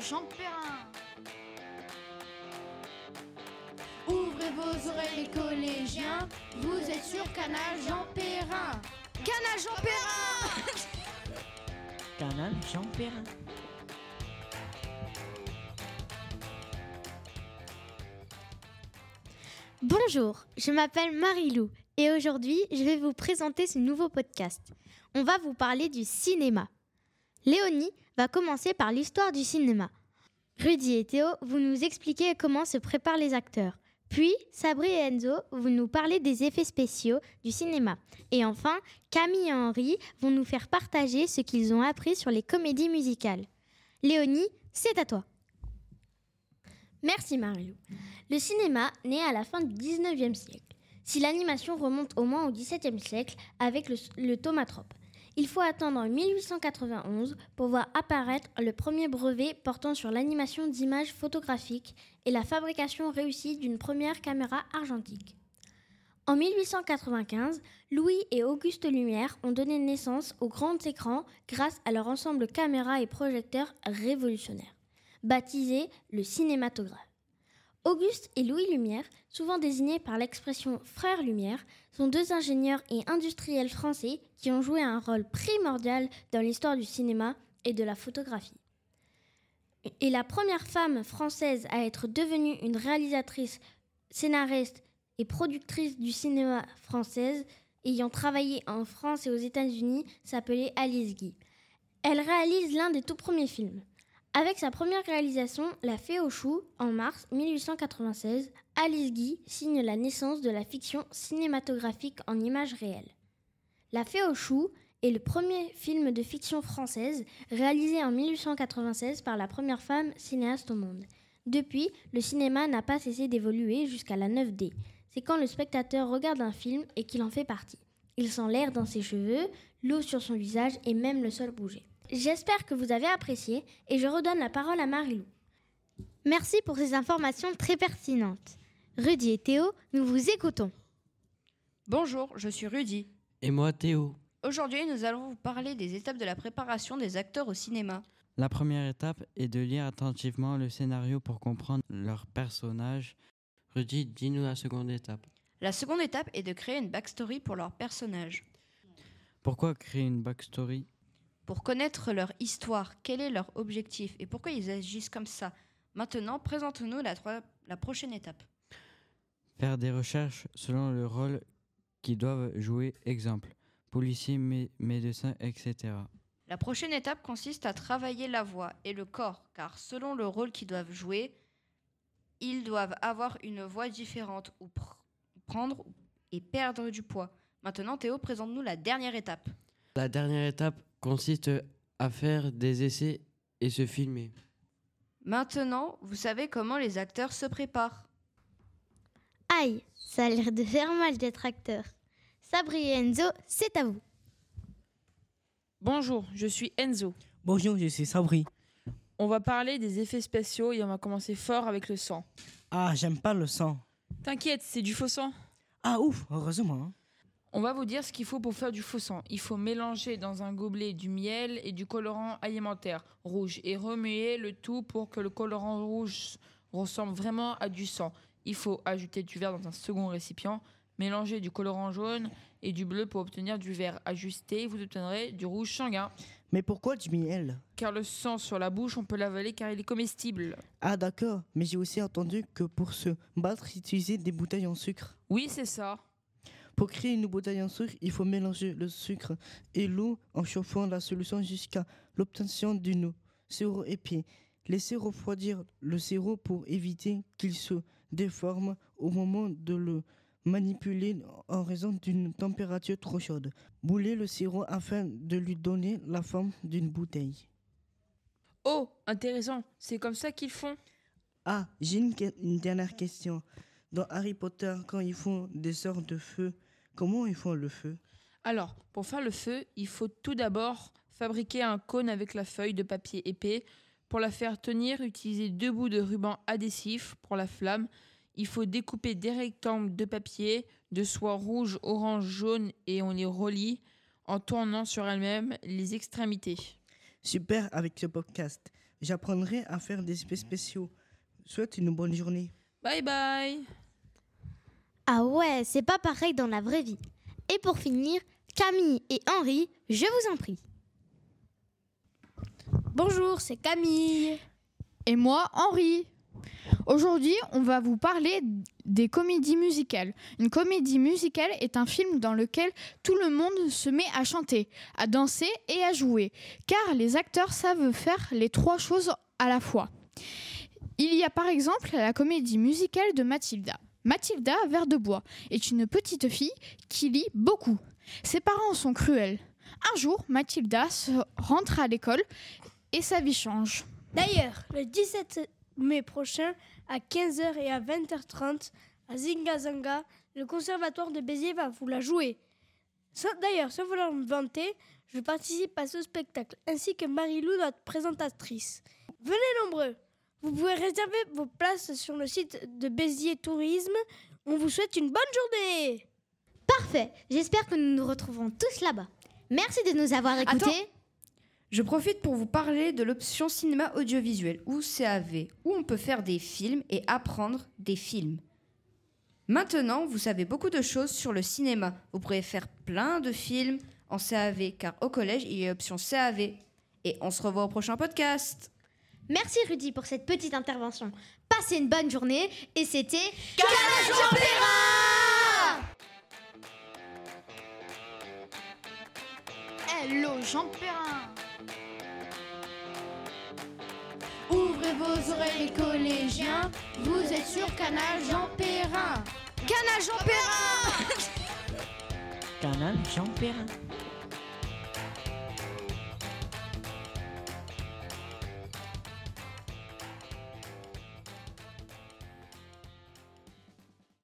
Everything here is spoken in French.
Jean Perrin. Ouvrez vos oreilles les collégiens, vous êtes sur Canal Jean Perrin. Canal Jean Perrin. Canal Jean Perrin. Bonjour, je m'appelle Marie-Lou et aujourd'hui je vais vous présenter ce nouveau podcast. On va vous parler du cinéma. Léonie va commencer par l'histoire du cinéma. Rudy et Théo, vous nous expliquez comment se préparent les acteurs. Puis, Sabri et Enzo, vous nous parlez des effets spéciaux du cinéma. Et enfin, Camille et Henri vont nous faire partager ce qu'ils ont appris sur les comédies musicales. Léonie, c'est à toi. Merci Marie-Lou. Le cinéma naît à la fin du 19e siècle. Si l'animation remonte au moins au XVIIe siècle avec le thaumatrope. Il faut attendre 1891 pour voir apparaître le premier brevet portant sur l'animation d'images photographiques et la fabrication réussie d'une première caméra argentique. En 1895, Louis et Auguste Lumière ont donné naissance aux grands écrans grâce à leur ensemble caméra et projecteurs révolutionnaires, baptisé le cinématographe. Auguste et Louis Lumière, souvent désignés par l'expression « frères Lumière », sont deux ingénieurs et industriels français qui ont joué un rôle primordial dans l'histoire du cinéma et de la photographie. Et la première femme française à être devenue une réalisatrice, scénariste et productrice du cinéma française, ayant travaillé en France et aux États-Unis, s'appelait Alice Guy. Elle réalise l'un des tout premiers films. Avec sa première réalisation, La Fée aux choux, en mars 1896, Alice Guy signe la naissance de la fiction cinématographique en images réelles. La Fée aux choux est le premier film de fiction française réalisé en 1896 par la première femme cinéaste au monde. Depuis, le cinéma n'a pas cessé d'évoluer jusqu'à la 9D. C'est quand le spectateur regarde un film et qu'il en fait partie. Il sent l'air dans ses cheveux, l'eau sur son visage et même le sol bouger. J'espère que vous avez apprécié et je redonne la parole à Marie-Lou. Merci pour ces informations très pertinentes. Rudy et Théo, nous vous écoutons. Bonjour, je suis Rudy. Et moi Théo. Aujourd'hui, nous allons vous parler des étapes de la préparation des acteurs au cinéma. La première étape est de lire attentivement le scénario pour comprendre leurs personnages. Rudy, dis-nous la seconde étape. La seconde étape est de créer une backstory pour leurs personnages. Pourquoi créer une backstory ? Pour connaître leur histoire, quel est leur objectif et pourquoi ils agissent comme ça. Maintenant, présente-nous la prochaine étape. Faire des recherches selon le rôle qu'ils doivent jouer, exemple, policier, médecin, etc. La prochaine étape consiste à travailler la voix et le corps, car selon le rôle qu'ils doivent jouer, ils doivent avoir une voix différente ou prendre et perdre du poids. Maintenant, Théo, présente-nous la dernière étape. La dernière étape consiste à faire des essais et se filmer. Maintenant, vous savez comment les acteurs se préparent. Aïe, ça a l'air de faire mal d'être acteur. Sabri et Enzo, c'est à vous. Bonjour, je suis Enzo. Bonjour, je suis Sabri. On va parler des effets spéciaux et on va commencer fort avec le sang. Ah, j'aime pas le sang. T'inquiète, c'est du faux sang. Ah ouf, heureusement. Hein. On va vous dire ce qu'il faut pour faire du faux sang. Il faut mélanger dans un gobelet du miel et du colorant alimentaire rouge et remuer le tout pour que le colorant rouge ressemble vraiment à du sang. Il faut ajouter du vert dans un second récipient, mélanger du colorant jaune et du bleu pour obtenir du vert ajusté. Vous obtiendrez du rouge sanguin. Mais pourquoi du miel? Car le sang sur la bouche, on peut l'avaler car il est comestible. Ah d'accord, mais j'ai aussi entendu que pour se battre, utiliser des bouteilles en sucre. Oui, c'est ça. Pour créer une bouteille en sucre, il faut mélanger le sucre et l'eau en chauffant la solution jusqu'à l'obtention d'une sirop épais. Laissez refroidir le sirop pour éviter qu'il se déforme au moment de le manipuler en raison d'une température trop chaude. Boulez le sirop afin de lui donner la forme d'une bouteille. Oh, intéressant. C'est comme ça qu'ils font. Ah, j'ai une dernière question. Dans Harry Potter, quand ils font des sorts de feu, comment ils font le feu? Alors, pour faire le feu, il faut tout d'abord fabriquer un cône avec la feuille de papier épais. Pour la faire tenir, utilisez 2 bouts de ruban adhésif pour la flamme. Il faut découper des rectangles de papier, de soie rouge, orange, jaune et on les relie en tournant sur elles-mêmes les extrémités. Super avec ce podcast. J'apprendrai à faire des effets spéciaux. Souhaite une bonne journée. Bye bye. Ah ouais, c'est pas pareil dans la vraie vie. Et pour finir, Camille et Henri, je vous en prie. Bonjour, c'est Camille. Et moi, Henri. Aujourd'hui, on va vous parler des comédies musicales. Une comédie musicale est un film dans lequel tout le monde se met à chanter, à danser et à jouer, car les acteurs savent faire les trois choses à la fois. Il y a par exemple la comédie musicale de Mathilda. Mathilda, Vert de Bois, est une petite fille qui lit beaucoup. Ses parents sont cruels. Un jour, Mathilda rentre à l'école et sa vie change. D'ailleurs, le 17 mai prochain, à 15h et à 20h30, à Zingazanga, le conservatoire de Béziers va vous la jouer. D'ailleurs, sans vouloir me vanter, je participe à ce spectacle, ainsi que Marie-Lou, notre présentatrice. Venez nombreux. Vous pouvez réserver vos places sur le site de Béziers Tourisme. On vous souhaite une bonne journée. Parfait, j'espère que nous nous retrouverons tous là-bas. Merci de nous avoir écoutés. Attends. Je profite pour vous parler de l'option cinéma audiovisuel, ou CAV, où on peut faire des films et apprendre des films. Maintenant, vous savez beaucoup de choses sur le cinéma. Vous pourrez faire plein de films en CAV, car au collège, il y a l'option CAV. Et on se revoit au prochain podcast. Merci Rudy pour cette petite intervention. Passez une bonne journée et c'était Canal Jean Perrin. Hello Jean Perrin. Ouvrez vos oreilles les collégiens, vous êtes sur Canal Jean Perrin. Canal Jean Perrin. Canal Jean Perrin.